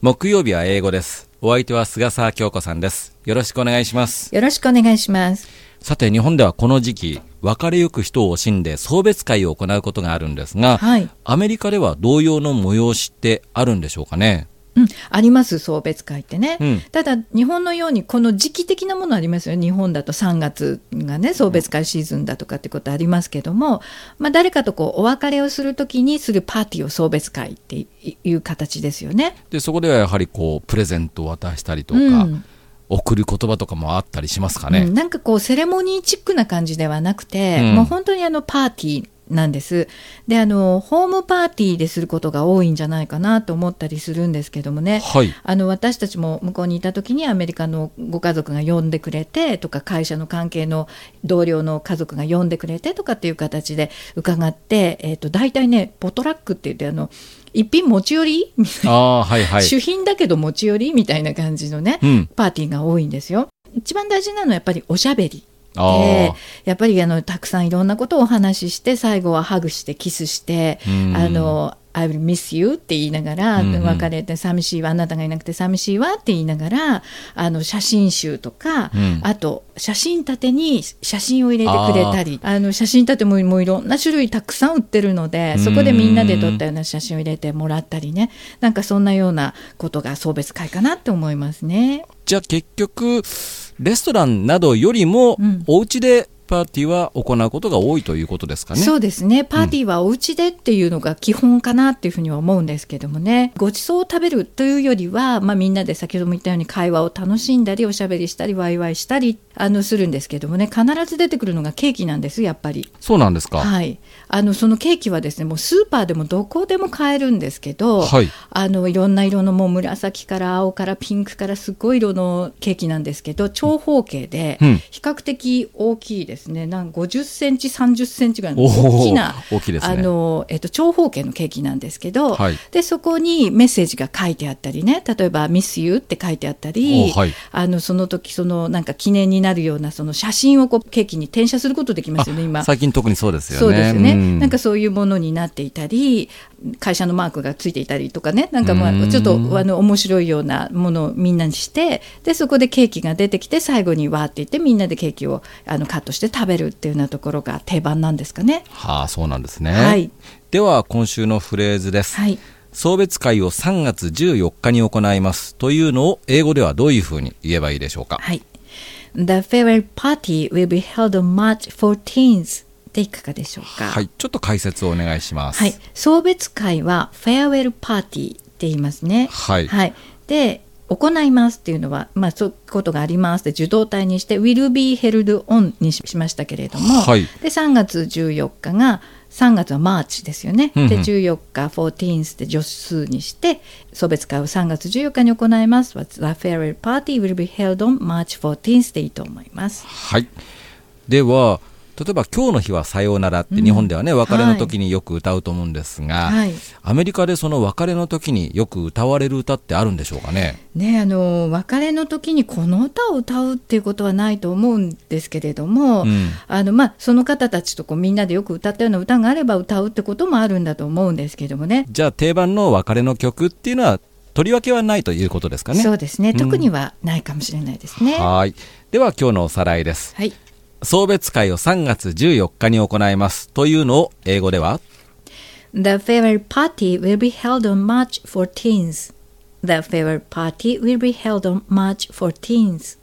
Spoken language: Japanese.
木曜日は英語です。お相手は菅沢京子さんです。よろしくお願いします。 よろしくお願いします。 さて、日本ではこの時期、別れゆく人を惜しんで送別会を行うことがあるんですが、 はい、 アメリカでは同様の催しってあるんでしょうかね。 あります、送別会ってね、 うんただ日本のようにこの時期的なものありますよ。日本だと3月がね送別会シーズンだとかってことありますけども、誰かとお別れをするときにするパーティーを送別会っていう形ですよね。 でそこではやはりプレゼントを渡したりとか、送る言葉とかもあったりしますかね。 なんかセレモニーチックな感じではなくて、もう本当にパーティーなんです。でホームパーティーですることが多いんじゃないかなと思ったりするんですけどもね、 はい、 私たちも向こうにいた時にアメリカのご家族が呼んでくれてとか、会社の関係の同僚の家族が呼んでくれてとかっていう形で伺って、大体ねポトラックって言って一品持ち寄り主品だけど持ち寄りみたいな感じのね、パーティーが多いんですよ。一番大事なのはやっぱりおしゃべりで、やっぱりたくさんいろんなことをお話しして、最後はハグしてキスして、I will miss you って言いながら、別れて寂しいわ、あなたがいなくて寂しいわって言いながら写真集とか、あと写真立てに写真を入れてくれたり、写真立てもいろんな種類たくさん売ってるので、そこでみんなで撮ったような写真を入れてもらったりね、なんかそんなようなことが送別会かなって思いますね。 じゃあ結局レストランなどよりも、お家でパーティーは行うことが多いということですかね。 そうですね、パーティーはお家でっていうのが基本かなっていうふうには思うんですけどもね、ごちそうを食べるというよりは、みんなで先ほども言ったように会話を楽しんだりおしゃべりしたりワイワイしたりするんですけどもね、必ず出てくるのがケーキなんです、やっぱり。 そうなんですか。 はい、そのケーキはですね、もうスーパーでもどこでも買えるんですけど、 はい、 いろんな色のもう紫から青からピンクからすごい色のケーキなんですけど、長方形で比較的大きいですね、なんか50センチ30センチぐらいの大きな大きいですね。 長方形のケーキなんですけど、 はい、 でそこにメッセージが書いてあったりね、例えば Miss You って書いてあったり、 はい、 その時なんか記念になるようなその写真をケーキに転写することできますよね、今最近特にそうですよね。 そうですね、なんかそういうものになっていたり、会社のマークがついていたりとかね、なんかちょっと面白いようなものをみんなにして、でそこでケーキが出てきて、最後にわーって言ってみんなでケーキをカットして食べるっていうようなところが定番なんですかね。 はあ、そうなんですね。 はい、では今週のフレーズです。 はい、 送別会を3月14日に行いますというのを英語ではどういうふうに言えばいいでしょうか。 はい、The farewell party will be held on March 14thでいかがでしょうか。 はい、ちょっと解説をお願いします。 はい、送別会はフェアウェルパーティーって言いますね。 はい、 はい、で行いますっていうのは、そういうことがありますで受動体にして will be held on にしましたけれども、 はい、 で3月14日が3月はマーチですよね、で14日 14th で助数にして送別会を3月14日に行います。 The farewell party will be held on March 14th でいいと思います。 はい、では例えば今日の日はさようならって日本ではね、別れの時によく歌うと思うんですが、アメリカでその別れの時によく歌われる歌ってあるんでしょうかね。 別れの時にこの歌を歌うっていうことはないと思うんですけれども、その方たちとみんなでよく歌ったような歌があれば歌うってこともあるんだと思うんですけどもね。 じゃあ定番の別れの曲っていうのはとりわけはないということですかね。 そうですね、特にはないかもしれないですね。 はい、では今日のおさらいです。 はい、 送別会を3月14日に行いますというのを英語では The farewell party will be held on March 14th. The farewell party will be held on March 14th.